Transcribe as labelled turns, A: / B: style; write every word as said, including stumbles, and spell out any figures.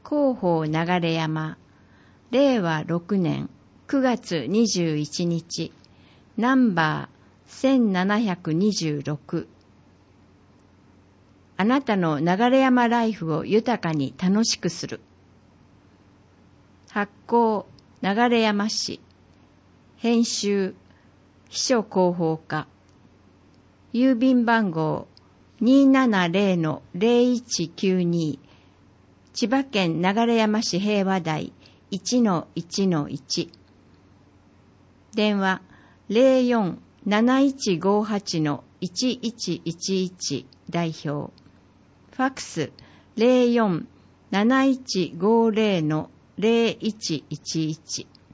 A: 広報流山、れいわろくねんくがつにじゅういちにち、ナンバーせんななひゃくにじゅうろく。あなたの流山ライフを豊かに楽しくする。発行、流山市。編集、秘書広報課。郵便番号 にーななぜろのぜろいちきゅうに、千葉県流山市平和台 いちのいちのいち。電話 ぜろよんなないちごはちのいちいちいちいち 代表。ファックス ぜろよんなないちごぜろのぜろいちいちいち。